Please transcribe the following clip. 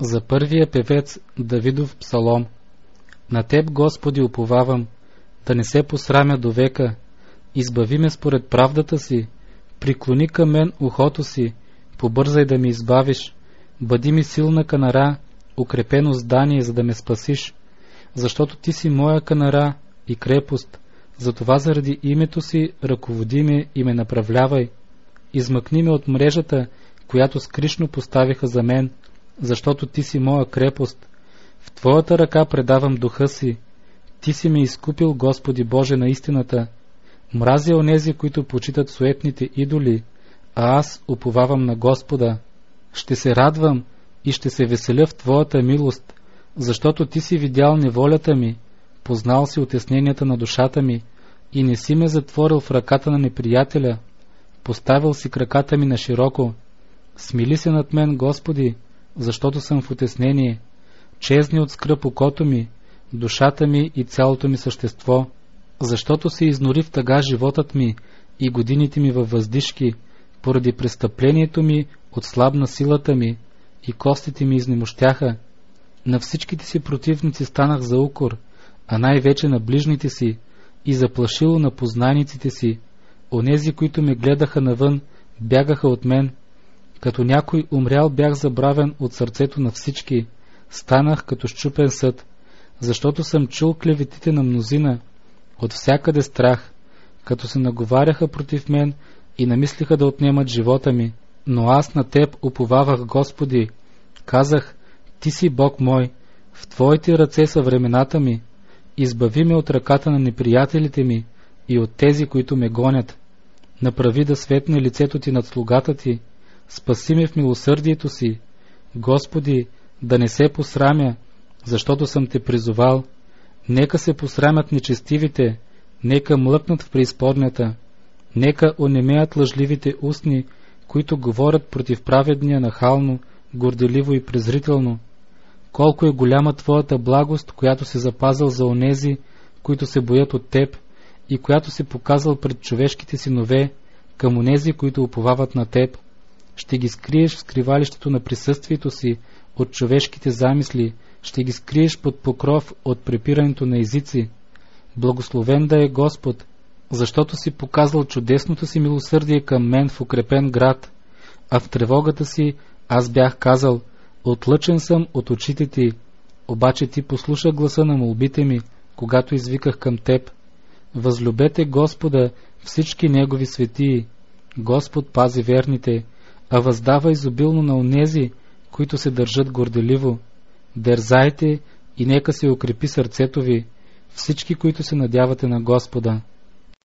За първия певец Давидов псалом. На Теб, Господи, уповавам, да не се посрамя до века. Избави ме според правдата си, приклони към мен ухото си, побързай да ми избавиш. Бъди ми силна канара, укрепено здание, за да ме спасиш. Защото Ти си моя канара и крепост, затова заради името си ръководи ме и ме направлявай. Измъкни ме от мрежата, която скришно поставиха за мен, защото Ти си моя крепост. В Твоята ръка предавам духа си. Ти си ме изкупил, Господи Боже, на истината. Мразя онези, които почитат суетните идоли, а аз уповавам на Господа. Ще се радвам и ще се веселя в Твоята милост, защото Ти си видял неволята ми, познал си утесненията на душата ми и не си ме затворил в ръката на неприятеля, поставил си краката ми на широко. Смили се над мен, Господи, защото съм в утеснение. Чезни от скръб окото ми, душата ми и цялото ми същество, защото се изнори в тъга животът ми и годините ми във въздишки, поради престъплението ми отслабна силата ми и костите ми изнемощяха. На всичките си противници станах за укор, а най-вече на ближните си и заплашило на познайниците си. Онези, които ме гледаха навън, бягаха от мен. Като някой умрял бях забравен от сърцето на всички. Станах като счупен съд, защото съм чул клеветите на мнозина. От всякъде страх, като се наговаряха против мен и намислиха да отнемат живота ми. Но аз на Теб уповавах, Господи. Казах, Ти си Бог мой, в Твоите ръце са времената ми. Избави ме от ръката на неприятелите ми и от тези, които ме гонят. Направи да светне лицето Ти над слугата Ти. Спаси ме в милосърдието си. Господи, да не се посрамя, защото съм Те призовал. Нека се посрамят нечестивите, нека млъкнат в преизподнята. Нека онемеят лъжливите устни, които говорят против праведния нахално, горделиво и презрително. Колко е голяма Твоята благост, която си запазил за онези, които се боят от Теб, и която си показал пред човешките синове, към онези, които уповават на Теб. Ще ги скриеш в скривалището на присъствието си от човешките замисли, ще ги скриеш под покров от препирането на езици. Благословен да е Господ, защото си показал чудесното си милосърдие към мен в укрепен град, а в тревогата си аз бях казал, отлъчен съм от очите Ти, обаче Ти послуша гласа на молбите ми, когато извиках към Теб. Възлюбете Господа всички Негови светии. Господ пази верните, а въздава изобилно на онези, които се държат горделиво. Дързайте и нека се укрепи сърцето ви, всички, които се надявате на Господа.